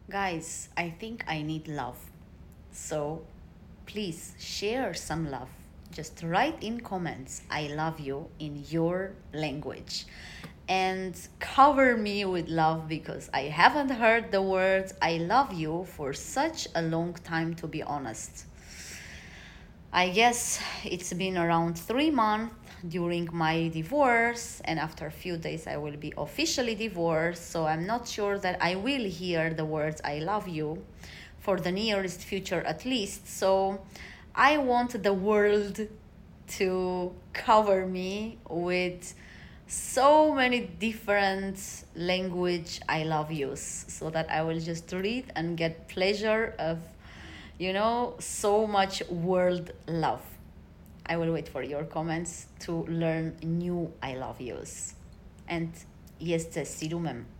Guys, I think I need love. So please share some love. Just write in comments, I love you in your language. And cover me with love because I haven't heard the words I love you for such a long time, to be honest. I guess it's been around 3 months during my divorce, and after a few days, I will be officially divorced. So I'm not sure that I will hear the words I love you for the nearest future, at least. So I want the world to cover me with so many different language I love yous so that I will just read and get pleasure of so much world love. I will wait for your comments to learn new I love yous. And yes, c'est si